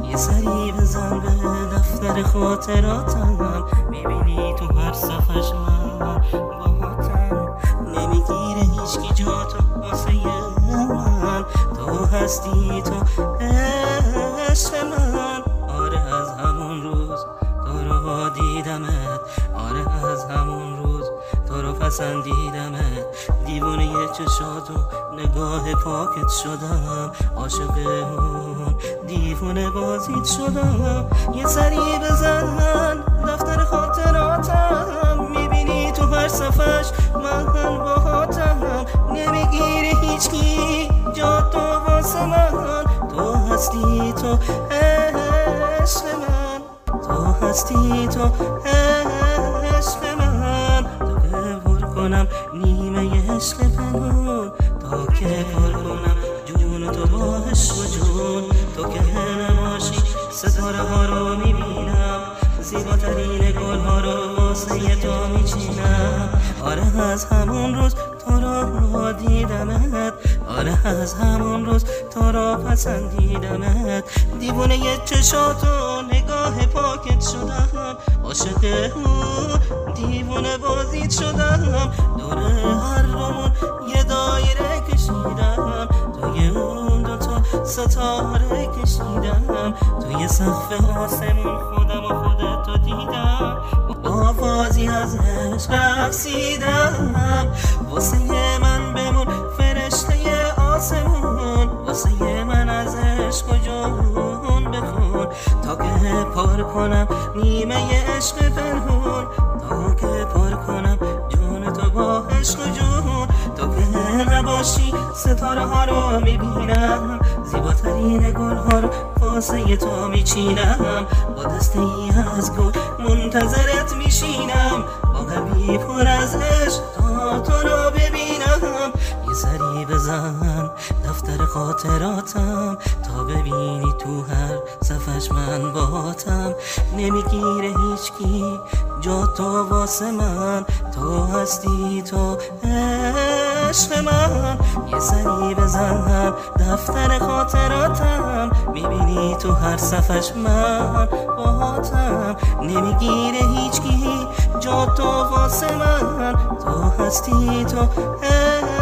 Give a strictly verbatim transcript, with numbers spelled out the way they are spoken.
یه سری بزن به دفتر خاطراتم، میبینی تو هر صفحش من باهاتم. نمیگیره هیچکی جا تو واسه من، تو هستی تو عشق من. آره از همون روز تو رو دیدمت، آره از همون روز تو رو پسندیدمت. دیوانه چشات و نگاه پاکت شدم، عاشق اون دیوانه بازیت شدم. یه سری بزن دفتر خاطراتم، میبینی تو هر صفحش من باهاتم. نمیگیری هیچکی جا تو واسه من، تو هستی تو عشق من، تو هستی تو عشق من. تو که پر کنم نیمه عشق پنهون، تا که پر کنم جون تو با عشق و جون. تو که نباشی ستاره ها رو میبینم، زیباترین گل ها رو واسه تو میچینم. آره از همون روز تو رو دیدمت، آره از همون روز تو رو پسندیدمت. دیوانه چشات و نگاه پاکت شدم، عاشق اون دیوانه بازیت شدم. دور هر دومون یه دایره کشیدم، توی اون دوتا ستاره کشیدم. توی سقف آسمون خودم و خودت رو دیدم، آوازی از عشق رقصیدم. واسه من بمون فرشته آسمون، واسه من از عشق و جون بخون. تا که پر کنم نیمه عشق پنهون، تا که پر کنم جون تو با عشق و جون. تو که نباشی ستاره ها رو میبینم، زیباترین گل ها رو واسه تو میچینم. با دسته ای از گل منتظرت میشینم، با قلبی پر از عشق تا تو رو ببینم. یه سری بزن دفتر خاطراتم، تا ببینی تو هر صفحش من باهاتم. نمیگیره هیچکی جا تو واسه من، تو هستی تو عشق من. یه سری بزن دفتر خاطراتم، میبینی تو هر صفحش من باهاتم. نمیگیره هیچکی جا تو واسه من، تو هستی تو عشق